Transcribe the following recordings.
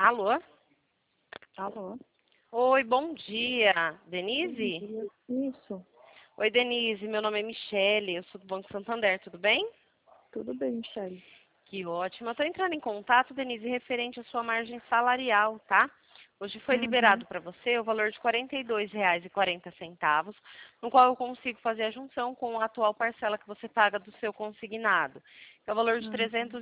Alô? Alô? Oi, bom dia. Bom Denise? dia. Isso, Oi, Denise. Meu nome é Michele. Eu sou do Banco Santander. Tudo bem? tudo bem, Michele. Que ótimo. Eu estou entrando em contato, Denise, referente à sua margem salarial, tá? Hoje foi Uhum. liberado para você o valor de R$ 42,40, no qual eu consigo fazer a junção com a atual parcela que você paga do seu consignado, que é o valor de R$ Uhum.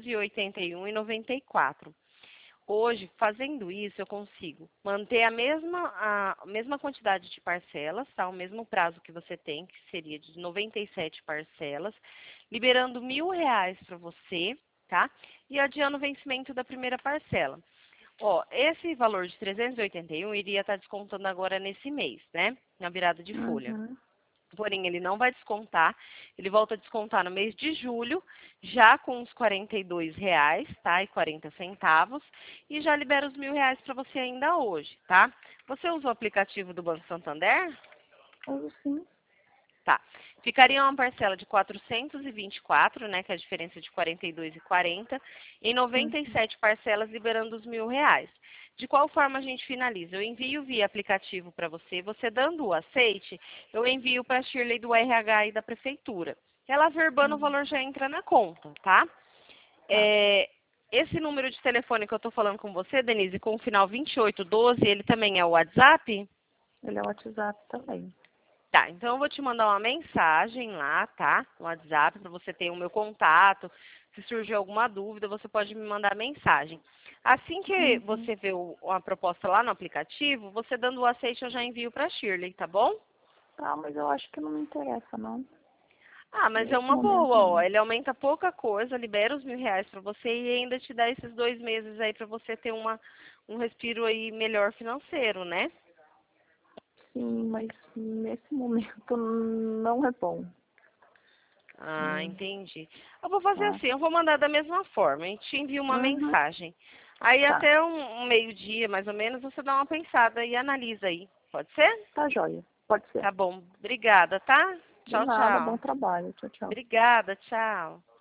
381,94. Hoje, fazendo isso, eu consigo manter a mesma quantidade de parcelas, tá? O mesmo prazo que você tem, que seria de 97 parcelas, liberando R$ 1.000 para você, tá? E adiando o vencimento da primeira parcela. Ó, esse valor de 381 iria estar descontando agora nesse mês, né? Na virada de folha. Uhum. Porém, ele não vai descontar, ele volta a descontar no mês de julho, já com os R$ 42,00, tá? E 40 centavos, e já libera os R$ 1.000 para você ainda hoje, tá? Você usa o aplicativo do Banco Santander? Uso sim. Tá. Ficaria uma parcela de 424, né, que é a diferença de 42,40, em Uhum. 97 parcelas, liberando os R$ 1.000. De qual forma a gente finaliza? Eu envio via aplicativo para você, você dando o aceite, eu envio para a Shirley do RH e da Prefeitura. Ela verbando o valor Uhum. já entra na conta, tá? Tá. Esse número de telefone que eu estou falando com você, Denise, com o final 2812, ele também é o WhatsApp? Ele é o WhatsApp também. Tá, então eu vou te mandar uma mensagem lá, tá? No WhatsApp, para você ter o meu contato. Se surgir alguma dúvida, você pode me mandar mensagem. Assim que Uhum. você vê a proposta lá no aplicativo, você dando o aceite, eu já envio para Shirley, tá bom? Tá, mas eu acho que não me interessa, não. Ah, mas é Nesse uma momento, boa, ó. não. Ele aumenta pouca coisa, libera os R$ 1.000 para você e ainda te dá esses 2 meses aí para você ter um respiro aí melhor financeiro, né? Sim, mas nesse momento não é bom. Ah, Hum. entendi. Eu vou fazer Tá. assim, eu vou mandar da mesma forma. A gente te envia uma Uhum. mensagem. Aí Tá. até um meio-dia, mais ou menos, você dá uma pensada e analisa aí. Pode ser? Tá joia. Pode ser. Tá bom. Obrigada, tá? De Tchau, nada, bom tchau. trabalho. Tchau, tchau. Obrigada, tchau.